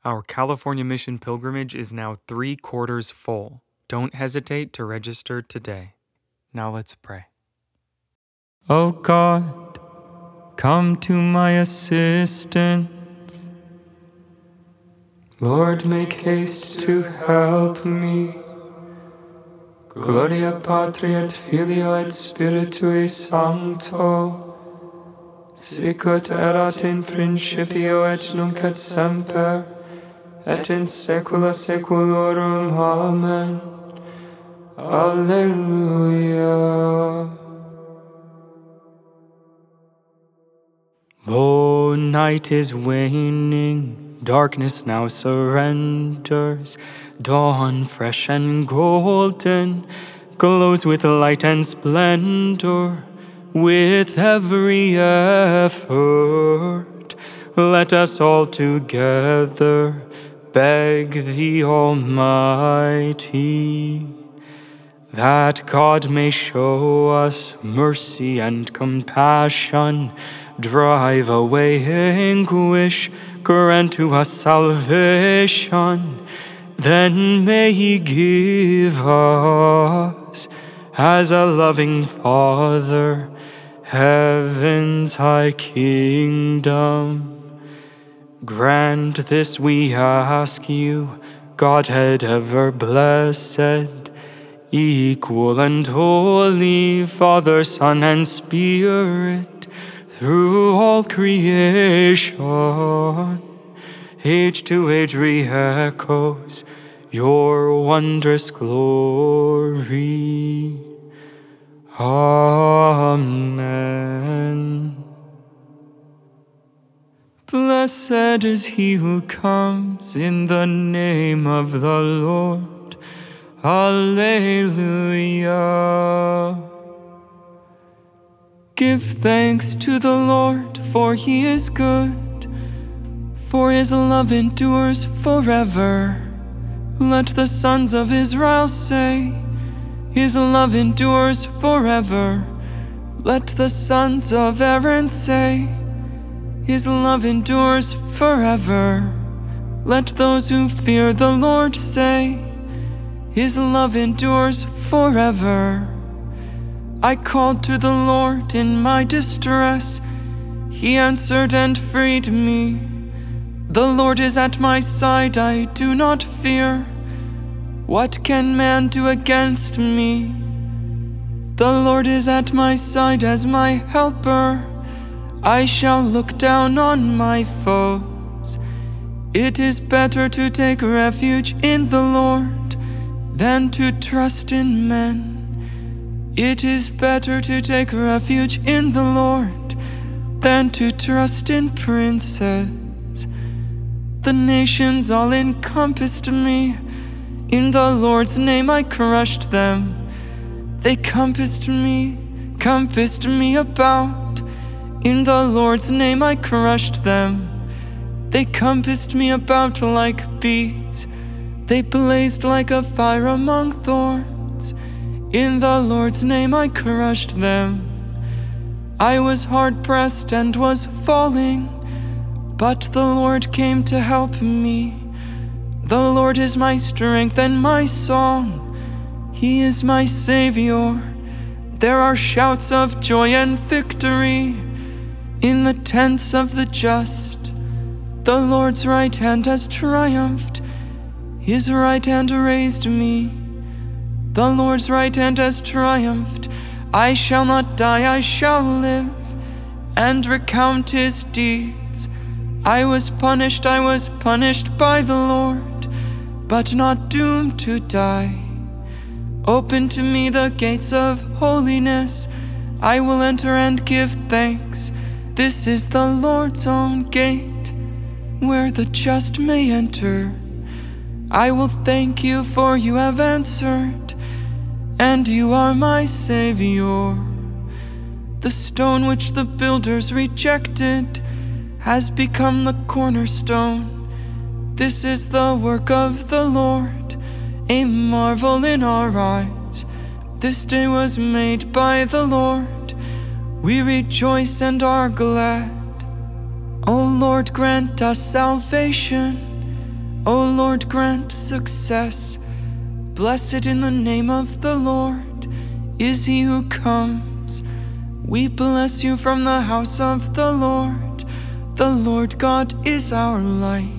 Our California Mission pilgrimage is now 3/4 full. Don't hesitate to register today. Now let's pray. Oh God, come to my assistance. Lord, make haste to help me. Gloria Patri et Filio et Spiritui Sancto, sicut erat in principio et nunc et semper, et in saecula saeculorum. Amen. Alleluia. Lo, night is waning, darkness now surrenders. Dawn fresh and golden glows with light and splendor. With every effort, let us all together beg the Almighty, that God may show us mercy and compassion, drive away anguish, grant to us salvation. Then may He give us, as a loving Father, heaven's high kingdom. Grant this we ask you, Godhead ever blessed, equal and holy, Father, Son, and Spirit, through all creation. Age to age re-echoes your wondrous glory. Amen. Blessed is he who comes in the name of the Lord. Alleluia. Give thanks to the Lord, for he is good, for his love endures forever. Let the sons of Israel say, his love endures forever. Let the sons of Aaron say, his love endures forever. Let those who fear the Lord say, his love endures forever. I called to the Lord in my distress. He answered and freed me. The Lord is at my side, I do not fear. What can man do against me? The Lord is at my side as my helper. I shall look down on my foes. It is better to take refuge in the Lord than to trust in men. It is better to take refuge in the Lord than to trust in princes. The nations all encompassed me. In the Lord's name I crushed them. They compassed me about. In the Lord's name I crushed them. They compassed me about like bees. They blazed like a fire among thorns. In the Lord's name I crushed them. I was hard pressed and was falling, but the Lord came to help me. The Lord is my strength and my song. He is my Savior. There are shouts of joy and victory in the tents of the just. The Lord's right hand has triumphed. His right hand raised me. The Lord's right hand has triumphed. I shall not die, I shall live, and recount his deeds. I was punished by the Lord, but not doomed to die. Open to me the gates of holiness. I will enter and give thanks. This is the Lord's own gate, where the just may enter. I will thank you, for you have answered, and you are my Savior. The stone which the builders rejected has become the cornerstone. This is the work of the Lord, a marvel in our eyes. This day was made by the Lord. We rejoice and are glad. O Lord, grant us salvation. O Lord, grant success. Blessed in the name of the Lord is he who comes. We bless you from the house of the Lord. The Lord God is our light.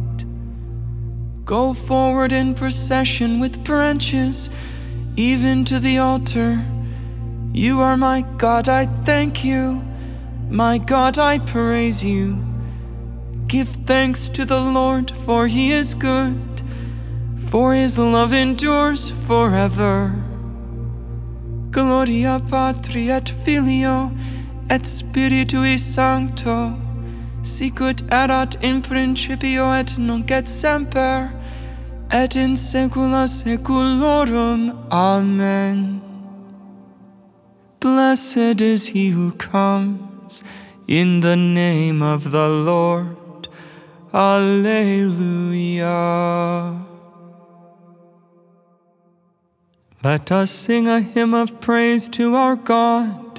Go forward in procession with branches, even to the altar. You are my God, I thank you. My God, I praise you. Give thanks to the Lord, for he is good, for his love endures forever. Gloria Patri et Filio et Spiritui Sancto, sicut erat in principio et nunc et semper, et in saecula saeculorum. Amen. Blessed is he who comes in the name of the Lord. Alleluia. Let us sing a hymn of praise to our God.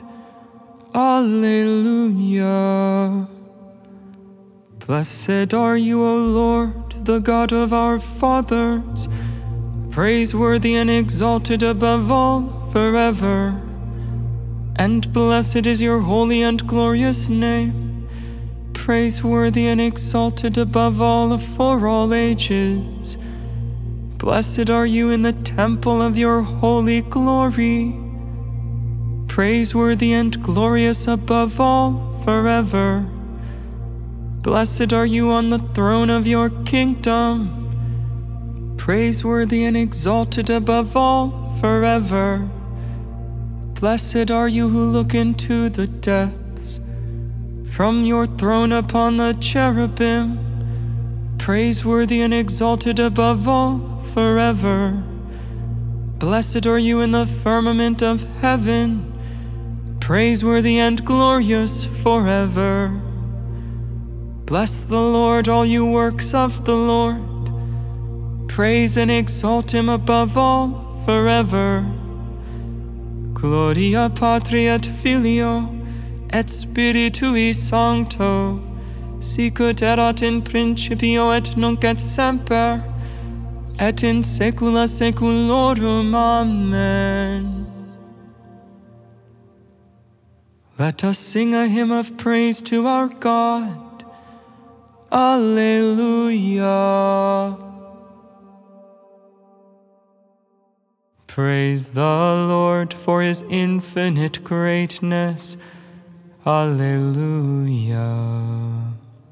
Alleluia. Blessed are you, O Lord, the God of our fathers, praiseworthy and exalted above all forever. And blessed is your holy and glorious name, praiseworthy and exalted above all for all ages. Blessed are you in the temple of your holy glory, praiseworthy and glorious above all forever. Blessed are you on the throne of your kingdom, praiseworthy and exalted above all forever. Blessed are you who look into the depths, from your throne upon the cherubim, praiseworthy and exalted above all forever. Blessed are you in the firmament of heaven, praiseworthy and glorious forever. Bless the Lord, all you works of the Lord. Praise and exalt him above all forever. Gloria Patri et Filio et Spiritui Sancto, sicut erat in principio et nunc et semper, et in saecula saeculorum. Amen. Let us sing a hymn of praise to our God. Alleluia. Praise the Lord for his infinite greatness. Alleluia.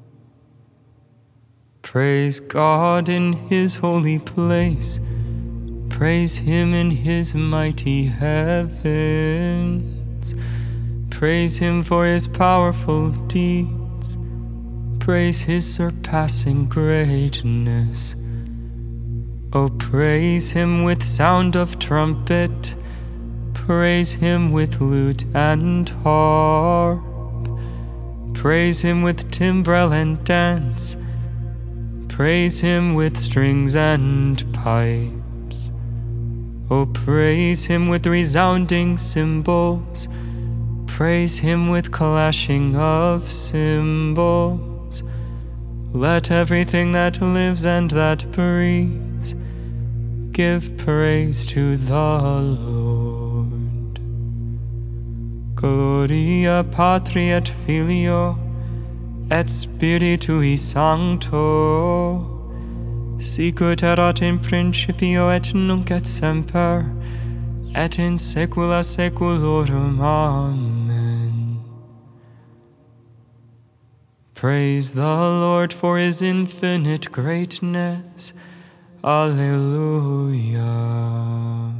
Praise God in his holy place. Praise him in his mighty heavens. Praise him for his powerful deeds. Praise his surpassing greatness. Oh, praise him with sound of trumpet. Praise him with lute and harp. Praise him with timbrel and dance. Praise him with strings and pipes. Oh, praise him with resounding cymbals. Praise him with clashing of cymbals. Let everything that lives and that breathes give praise to the Lord. Gloria Patri et Filio et Spiritui Sancto, sicut erat in principio et nunc et semper, et in saecula saeculorum. Amen. Praise the Lord for his infinite greatness. Alleluia.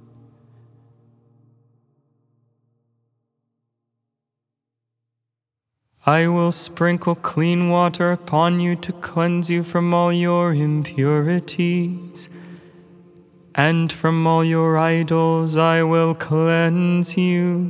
I will sprinkle clean water upon you to cleanse you from all your impurities, and from all your idols I will cleanse you.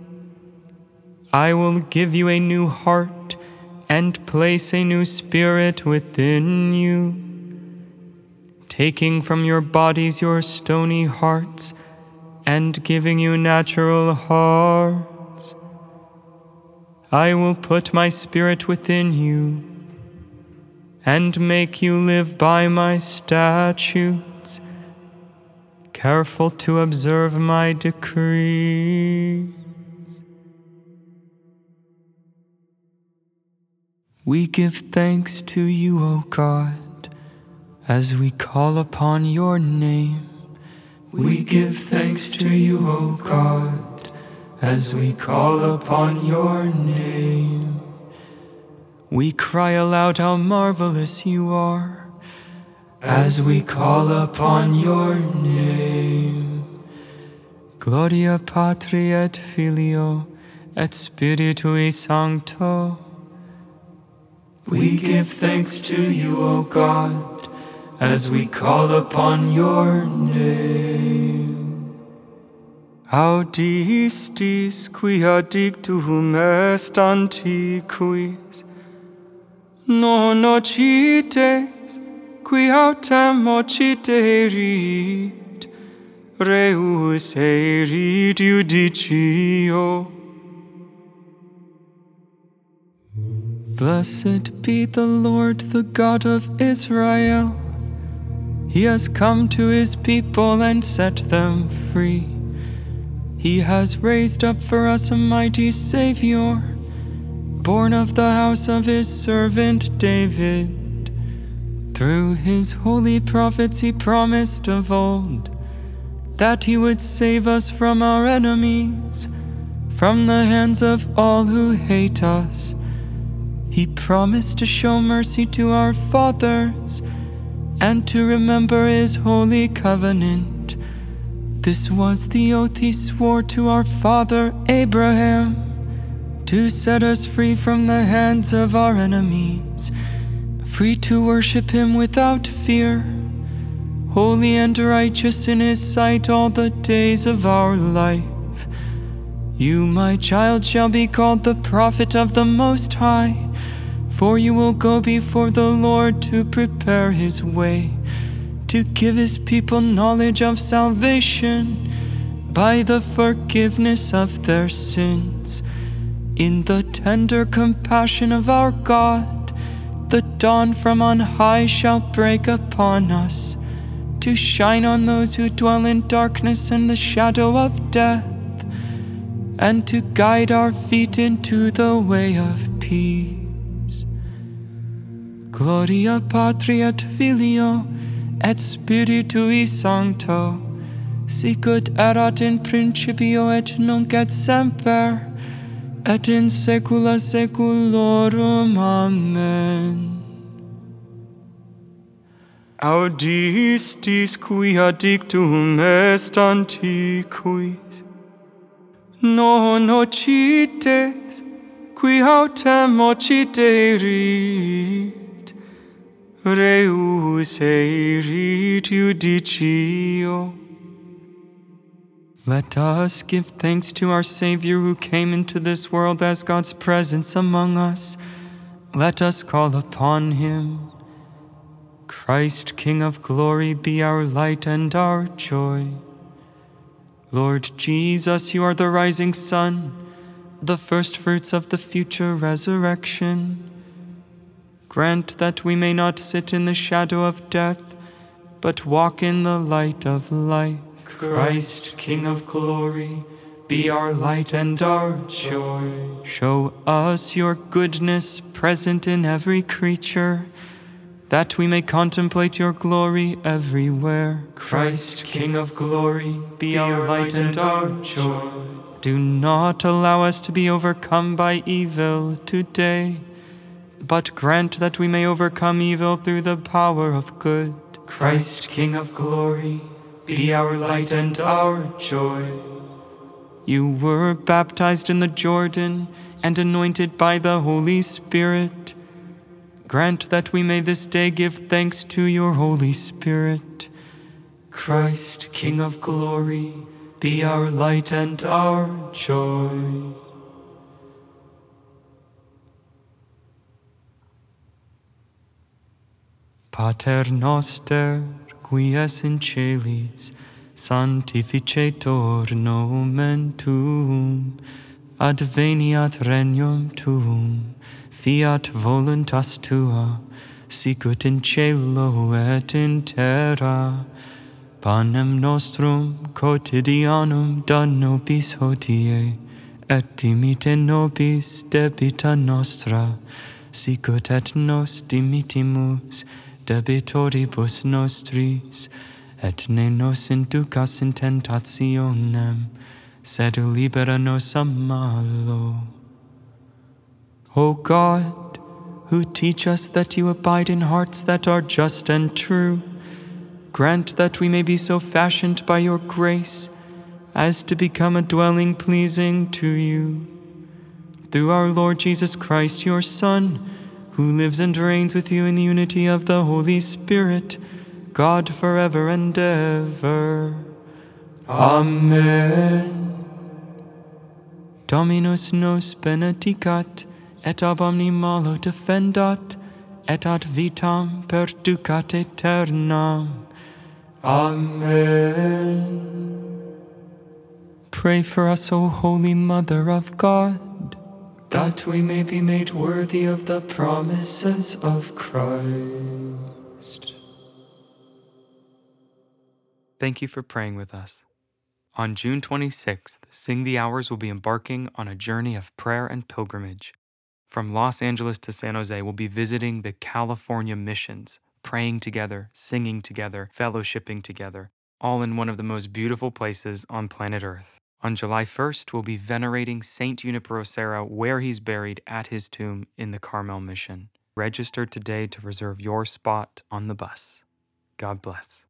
I will give you a new heart and place a new spirit within you, taking from your bodies your stony hearts and giving you natural hearts. I will put my spirit within you and make you live by my statutes, careful to observe my decrees. We give thanks to you, O God, as we call upon your name. We give thanks to you, O God, as we call upon your name. We cry aloud how marvelous you are, as we call upon your name. Gloria Patri et Filio et Spiritui Sancto. We give thanks to you, O God, as we call upon your name. Audistis quia dictum est antiquis, non occites, qui autem occiderit, reus erit judicio. Blessed be the Lord, the God of Israel. He has come to his people and set them free. He has raised up for us a mighty Savior, born of the house of his servant David. Through his holy prophets he promised of old that he would save us from our enemies, from the hands of all who hate us. He promised to show mercy to our fathers and to remember his holy covenant. This was the oath he swore to our father Abraham, to set us free from the hands of our enemies, free to worship him without fear, holy and righteous in his sight all the days of our life. You, my child, shall be called the prophet of the Most High, for you will go before the Lord to prepare his way, to give his people knowledge of salvation by the forgiveness of their sins. In the tender compassion of our God, the dawn from on high shall break upon us, to shine on those who dwell in darkness and the shadow of death, and to guide our feet into the way of peace. Gloria Patri et Filio et Spiritui Sancto, sicut erat in principio et nunc et semper, et in saecula saeculorum. Amen. Audistis quia dictum est antiquis, non occites, qui autem occiderit, reus erit judicio. Let us give thanks to our Savior who came into this world as God's presence among us. Let us call upon him. Christ, King of glory, be our light and our joy. Lord Jesus, you are the rising sun, the first fruits of the future resurrection. Grant that we may not sit in the shadow of death, but walk in the light of life. Christ, King of glory, be our light and our joy. Show us your goodness present in every creature, that we may contemplate your glory everywhere. Christ, King of glory, be our light and our joy. Do not allow us to be overcome by evil today, but grant that we may overcome evil through the power of good. Christ, King of glory, be our light and our joy. You were baptized in the Jordan and anointed by the Holy Spirit. Grant that we may this day give thanks to your Holy Spirit. Christ, King of glory, be our light and our joy. Pater noster, qui es in celis, sanctificetur nomen tuum, adveniat regnum tuum, fiat voluntas tua, sicut in cielo et in terra. Panem nostrum quotidianum da nobis hodie, et dimite nobis debita nostra, sicut et nos dimitimus debitoribus nostris, et ne nos inducas in tentationem, sed libera nos a malo. O God, who teach us that you abide in hearts that are just and true, grant that we may be so fashioned by your grace as to become a dwelling pleasing to you. Through our Lord Jesus Christ, your Son, who lives and reigns with you in the unity of the Holy Spirit, God forever and ever. Amen. Dominus nos benedicat, et ab omni malo defendat, et ad vitam perducat aeternam. Amen. Pray for us, O Holy Mother of God, that we may be made worthy of the promises of Christ. Thank you for praying with us. On June 26th, Sing the Hours will be embarking on a journey of prayer and pilgrimage. From Los Angeles to San Jose, we'll be visiting the California missions, praying together, singing together, fellowshipping together, all in one of the most beautiful places on planet Earth. On July 1st, we'll be venerating Saint Junipero Serra where he's buried at his tomb in the Carmel Mission. Register today to reserve your spot on the bus. God bless.